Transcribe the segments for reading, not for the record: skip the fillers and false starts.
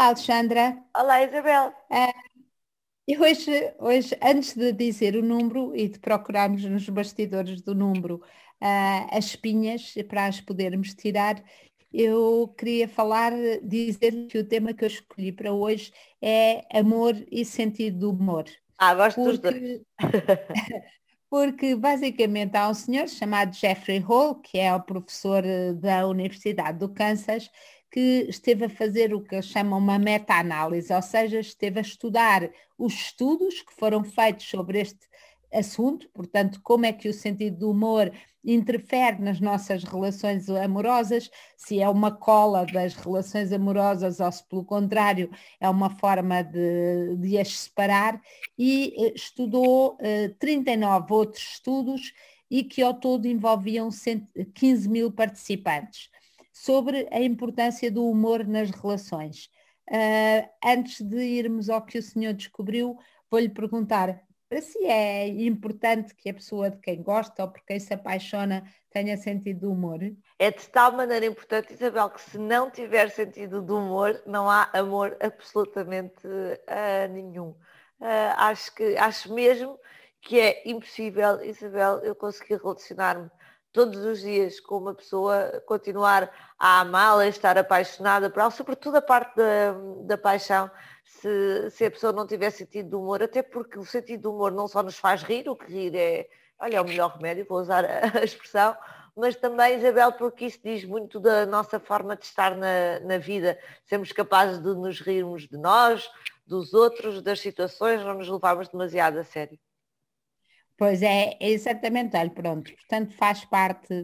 Alexandra. Olá, Isabel. Ah, e hoje, antes de dizer o número e de procurarmos nos bastidores do número, as espinhas para as podermos tirar, eu queria dizer que o tema que eu escolhi para hoje é amor e sentido do humor. Gosto dos dois. Porque Porque basicamente há um senhor chamado Jeffrey Hall, que é o professor da Universidade do Kansas, que esteve a fazer o que eles chamam uma meta-análise, ou seja, esteve a estudar os estudos que foram feitos sobre este assunto, portanto, como é que o sentido do humor interfere nas nossas relações amorosas, se é uma cola das relações amorosas ou se, pelo contrário, é uma forma de as separar, e estudou 39 outros estudos e que ao todo envolviam 15 mil participantes sobre a importância do humor nas relações. Antes de irmos ao que o senhor descobriu, vou-lhe perguntar para si é importante que a pessoa de quem gosta ou por quem se apaixona tenha sentido de humor? É de tal maneira importante, Isabel, que se não tiver sentido de humor, não há amor absolutamente nenhum. Acho mesmo que é impossível, Isabel, eu conseguir relacionar-me todos os dias com uma pessoa, continuar a amá-la, estar apaixonada por ela, sobretudo a parte da paixão, se a pessoa não tiver sentido de humor, até porque o sentido de humor não só nos faz rir, o que rir é o melhor remédio, vou usar a expressão, mas também, Isabel, porque isso diz muito da nossa forma de estar na vida. Sermos capazes de nos rirmos de nós, dos outros, das situações, não nos levarmos demasiado a sério. Pois é exatamente, olha, pronto, portanto faz parte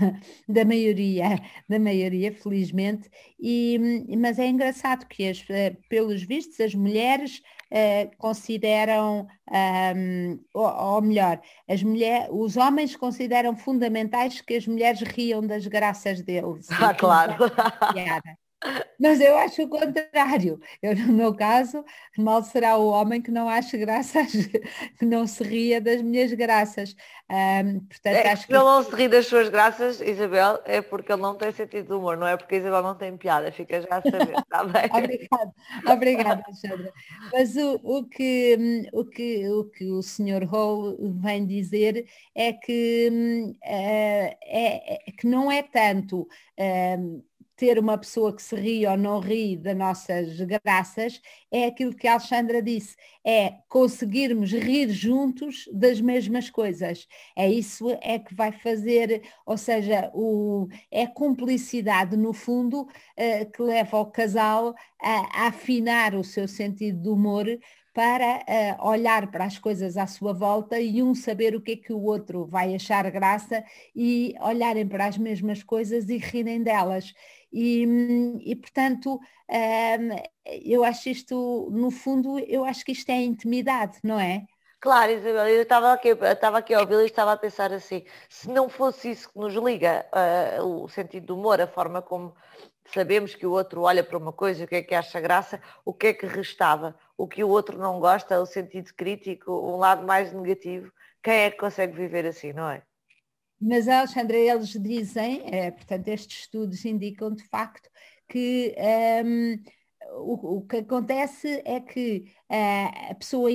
da maioria, felizmente, mas é engraçado que pelos vistos as mulheres consideram, ou melhor, os homens consideram fundamentais que as mulheres riam das graças deles e que lhes Claro. achem piada. Mas eu acho o contrário. Eu, no meu caso, mal será o homem que não ache graças, que não se ria das minhas graças. Portanto, É que se acho ele que não se ri das suas graças, Isabel, é porque ele não tem sentido de humor, não é porque a Isabel não tem piada, fica já a saber, está bem? obrigada, obrigada, Alexandra. Mas o que o senhor Hall vem dizer é que, que não é tanto ter uma pessoa que se ri ou não ri das nossas graças, é aquilo que a Alexandra disse, é conseguirmos rir juntos das mesmas coisas. É isso é que vai fazer, ou seja, é cumplicidade no fundo que leva o casal a afinar o seu sentido de humor para olhar para as coisas à sua volta e um saber o que é que o outro vai achar graça e olharem para as mesmas coisas e rirem delas. Portanto, eu acho isto, no fundo, eu acho que isto é intimidade, não é? Claro, Isabel, eu estava aqui a ouvi-la e estava a pensar assim, se não fosse isso que nos liga, o sentido do humor, a forma como sabemos que o outro olha para uma coisa, o que acha graça, o que é que restava? O que o outro não gosta, o sentido crítico, um lado mais negativo, quem é que consegue viver assim, não é? Mas, Alexandra, eles dizem, portanto, estes estudos indicam de facto que o que acontece é que a pessoa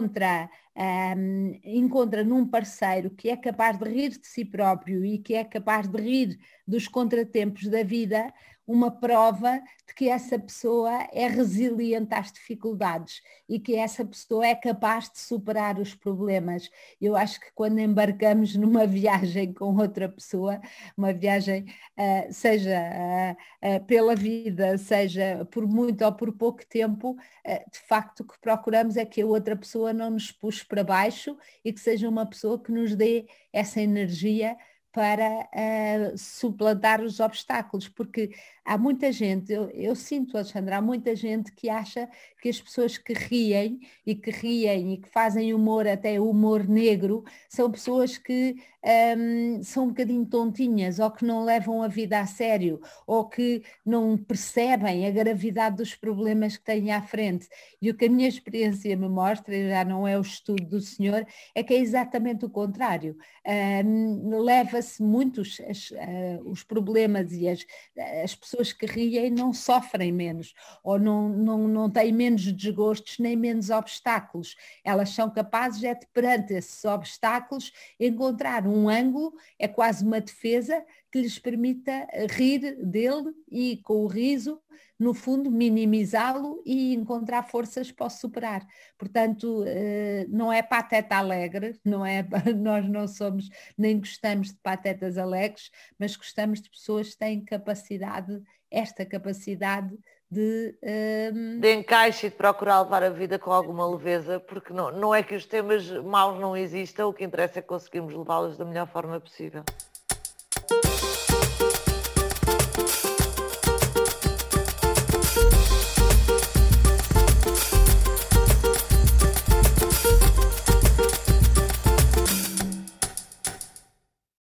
encontra num parceiro que é capaz de rir de si próprio e que é capaz de rir dos contratempos da vida, uma prova de que essa pessoa é resiliente às dificuldades e que essa pessoa é capaz de superar os problemas. Eu acho que quando embarcamos numa viagem com outra pessoa, uma viagem, seja pela vida, seja por muito ou por pouco tempo, de facto o que procuramos é que a outra pessoa não nos puxe para baixo e que seja uma pessoa que nos dê essa energia para suplantar os obstáculos, porque há muita gente, eu sinto, Alexandra, há muita gente que acha que as pessoas que riem e que fazem humor, até humor negro, são pessoas que são um bocadinho tontinhas ou que não levam a vida a sério ou que não percebem a gravidade dos problemas que têm à frente. E o que a minha experiência me mostra, e já não é o estudo do senhor, é que é exatamente o contrário. Leva-se muitos os problemas e as pessoas pessoas que riem não sofrem menos, ou não têm menos desgostos nem menos obstáculos. Elas são capazes, perante esses obstáculos, encontrar um ângulo, é quase uma defesa, que lhes permita rir dele e, com o riso, no fundo, minimizá-lo e encontrar forças para o superar. Portanto, não é pateta alegre, não é, nós não somos, nem gostamos de patetas alegres, mas gostamos de pessoas que têm capacidade, esta capacidade de encaixe e de procurar levar a vida com alguma leveza, porque não é que os temas maus não existam, o que interessa é conseguirmos levá-los da melhor forma possível.